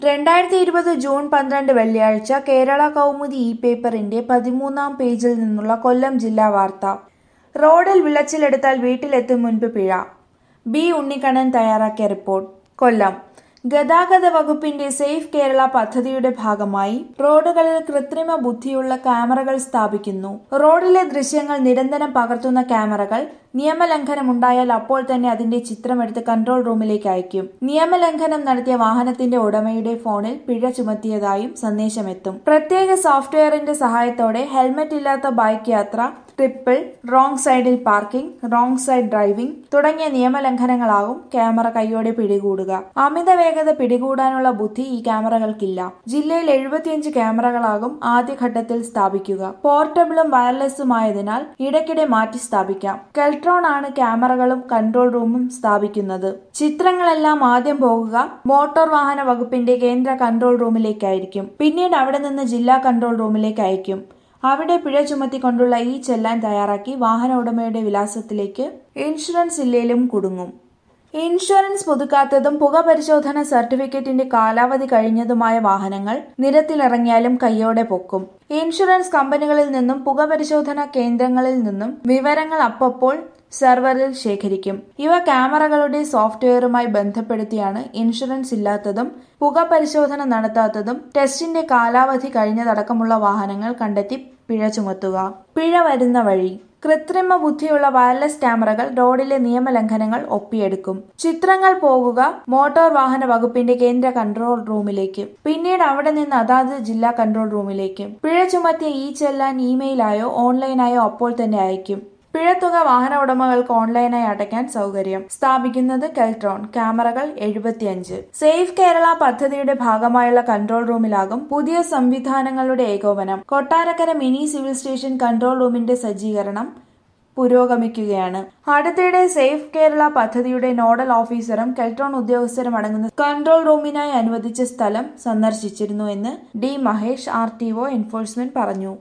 2020 June 12 വെള്ളിയാഴ്ച കേരള കൗമുദി പേപ്പറിന്റെ 13-ാം പേജിൽ നിന്നുള്ള കൊല്ലം ജില്ലാ വാർത്ത. റോഡിൽ വിളച്ചിലെടുത്താൽ വീട്ടിലെത്തും മുൻപ് പിഴ. ബി ഉണ്ണിക്കണ്ണൻ തയ്യാറാക്കിയ റിപ്പോർട്ട്. കൊല്ലം ഗതാഗത വകുപ്പിന്റെ സേഫ് കേരള പദ്ധതിയുടെ ഭാഗമായി റോഡുകളിൽ കൃത്രിമ ബുദ്ധിയുള്ള ക്യാമറകൾ സ്ഥാപിക്കുന്നു. റോഡിലെ ദൃശ്യങ്ങൾ നിരന്തരം പകർത്തുന്ന ക്യാമറകൾ നിയമലംഘനമുണ്ടായാൽ അപ്പോൾ തന്നെ അതിന്റെ ചിത്രമെടുത്ത് കൺട്രോൾ റൂമിലേക്ക് അയക്കും. നിയമലംഘനം നടത്തിയ വാഹനത്തിന്റെ ഉടമയുടെ ഫോണിൽ പിഴ ചുമത്തിയതായും സന്ദേശമെത്തും. പ്രത്യേക സോഫ്റ്റ്വെയറിന്റെ സഹായത്തോടെ ഹെൽമറ്റ് ഇല്ലാത്ത ബൈക്ക് യാത്ര, ട്രിപ്പിൾ, റോങ് സൈഡിൽ പാർക്കിംഗ്, റോങ് സൈഡ് ഡ്രൈവിംഗ് തുടങ്ങിയ നിയമലംഘനങ്ങളാകും ക്യാമറ കൈയോടെ പിടികൂടുക. അമിത വേഗത പിടികൂടാനുള്ള ബുദ്ധി ഈ ക്യാമറകൾക്കില്ല. ജില്ലയിൽ 75 ക്യാമറകളാകും ആദ്യഘട്ടത്തിൽ സ്ഥാപിക്കുക. പോർട്ടബിളും വയർലെസ്സുമായതിനാൽ ഇടയ്ക്കിടെ മാറ്റി സ്ഥാപിക്കാം. കെൽട്രോൺ ആണ് ക്യാമറകളും കൺട്രോൾ റൂമും സ്ഥാപിക്കുന്നത്. ചിത്രങ്ങളെല്ലാം ആദ്യം പോകുക മോട്ടോർ വാഹന വകുപ്പിന്റെ കേന്ദ്ര കൺട്രോൾ റൂമിലേക്കായിരിക്കും. പിന്നീട് അവിടെ നിന്ന് ജില്ലാ കൺട്രോൾ റൂമിലേക്ക് അയക്കും. അവിടെ പിഴ ചുമത്തിക്കൊണ്ടുള്ള ഈ ചെല്ലാൻ തയ്യാറാക്കി വാഹന ഉടമയുടെ വിലാസത്തിലേക്ക് ഇൻഷുറൻസ് ഇല്ലേലും കുടുങ്ങും. ഇൻഷുറൻസ് പുതുക്കാത്തതും പുക പരിശോധന സർട്ടിഫിക്കറ്റിന്റെ കാലാവധി കഴിഞ്ഞതുമായ വാഹനങ്ങൾ നിരത്തിലിറങ്ങിയാലും കയ്യോടെ പൊക്കും. ഇൻഷുറൻസ് കമ്പനികളിൽ നിന്നും പുക പരിശോധനാ കേന്ദ്രങ്ങളിൽ നിന്നും വിവരങ്ങൾ അപ്പോൾ സെർവറിൽ ശേഖരിക്കും. ഇവ ക്യാമറകളുടെ സോഫ്റ്റ്വെയറുമായി ബന്ധപ്പെടുത്തിയാണ് ഇൻഷുറൻസ് ഇല്ലാത്തതും പുക പരിശോധന നടത്താത്തതും ടെസ്റ്റിന്റെ കാലാവധി കഴിഞ്ഞതടക്കമുള്ള വാഹനങ്ങൾ കണ്ടെത്തി പിഴ ചുമത്തുക. പിഴ വരുന്ന വഴി: കൃത്രിമ ബുദ്ധിയുള്ള വയർലെസ് ക്യാമറകൾ റോഡിലെ നിയമലംഘനങ്ങൾ ഒപ്പിയെടുക്കും. ചിത്രങ്ങൾ പോകുക മോട്ടോർ വാഹന വകുപ്പിന്റെ കേന്ദ്ര കൺട്രോൾ റൂമിലേക്ക്. പിന്നീട് അവിടെ നിന്ന് അതാത് ജില്ലാ കൺട്രോൾ റൂമിലേക്ക്. പിഴ ചുമത്തിയ ഈ ചെല്ലാൻ ഇമെയിലായോ ഓൺലൈനായോ അപ്പോൾ തന്നെ അയക്കും. പിഴത്തുക വാഹന ഉടമകൾക്ക് ഓൺലൈനായി അടയ്ക്കാൻ സൗകര്യം. സ്ഥാപിക്കുന്നത് കെൽട്രോൺ. ക്യാമറകൾ 75. സേഫ് കേരള പദ്ധതിയുടെ ഭാഗമായുള്ള കൺട്രോൾ റൂമിലാകും പുതിയ സംവിധാനങ്ങളുടെ ഏകോപനം. Kottarakkara mini civil station control റൂമിന്റെ സജ്ജീകരണം പുരോഗമിക്കുകയാണ്. അടുത്തിടെ സേഫ് കേരള പദ്ധതിയുടെ നോഡൽ ഓഫീസറും കെൽട്രോൺ ഉദ്യോഗസ്ഥരും അടങ്ങുന്ന കൺട്രോൾ റൂമിനായി അനുവദിച്ച സ്ഥലം സന്ദർശിച്ചിരുന്നു എന്ന് ഡി മഹേഷ്, RTO എൻഫോഴ്സ്മെന്റ് പറഞ്ഞു.